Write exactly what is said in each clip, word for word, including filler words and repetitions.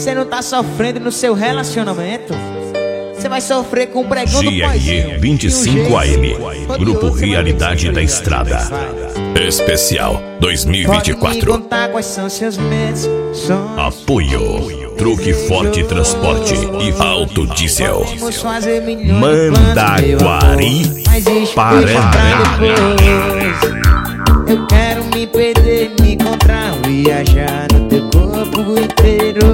você não tá sofrendo no seu relacionamento, você vai sofrer com o pregão do G R E vinte e cinco A M, Grupo Realidade da Estrada. Especial dois mil e vinte e quatro. Pode me contar quais são seus medos, sonhos. Apoio Truque Forte Transporte e Alto Diesel. Vamos fazer milhões de planos, meu amor, Mandaguari, mas isso deixa pra depois. Eu quero me perder, me encontrar, viajar no teu corpo inteiro.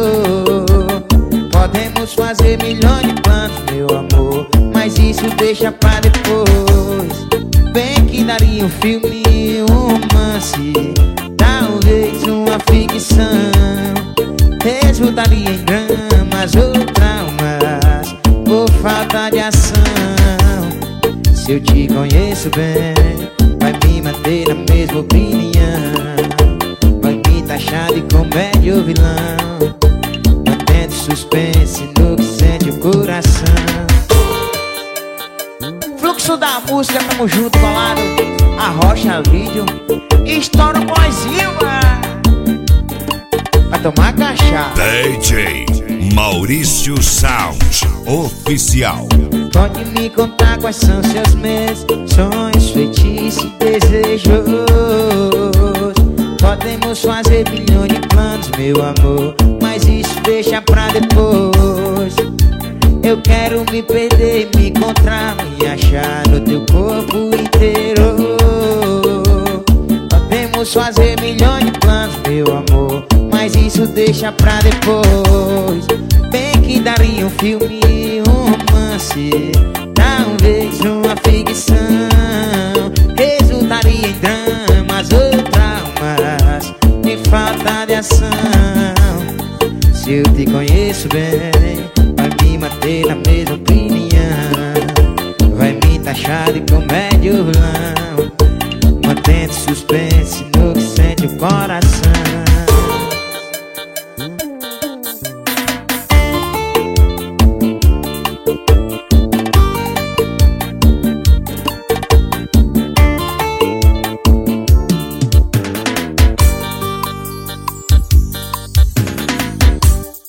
Podemos fazer milhões de planos, meu amor, mas isso deixa pra depois. Bem que daria um filme, um romance, talvez uma ficção. Resultaria em dramas ou traumas por falta de ação. Se eu te conheço bem, vai me manter na mesma opinião, vai me taxar de comédia ou vilão, mantendo suspense no que sente o coração. Fluxo da música, tamo junto, colado. Arrocha vídeo, estoura o boizinho, vai tomar cachaça. D J Maurício Sound Oficial. Pode me contar quais são seus medos, sonhos, feitiços e desejos. Podemos fazer bilhões de planos, meu amor, mas isso deixa pra depois. Eu quero me perder, me encontrar, me achar no teu corpo inteiro. Podemos fazer milhões de planos, meu amor, mas isso deixa pra depois. Bem que daria um filme, um romance, talvez uma ficção. Resultaria em dramas ou traumas de falta de ação. Se eu te conheço bem,